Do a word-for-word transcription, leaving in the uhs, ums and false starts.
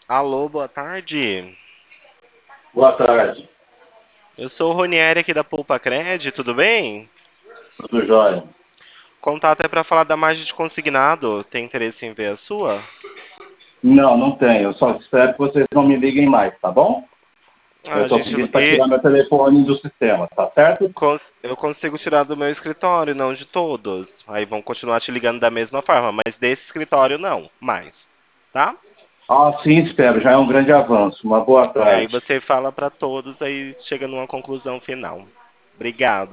Alô, boa tarde. Boa tarde, Eu sou o Ronieri aqui da Poupa Cred, tudo bem? tudo jóia? Contato é para falar da margem de consignado. Tem interesse em ver a sua? Não, não tenho. Eu só espero que vocês não me liguem mais, tá bom? Eu Ah, a estou gente, pedindo para e tirar meu telefone do sistema, tá certo? cons- eu consigo tirar do meu escritório, não de todos. Aí vão continuar te ligando da mesma forma, mas desse escritório não, mais. Tá? Ah, sim, espero. Já é um grande avanço. Uma boa Aí tarde. você fala para todos, aí chega numa conclusão final. Obrigado.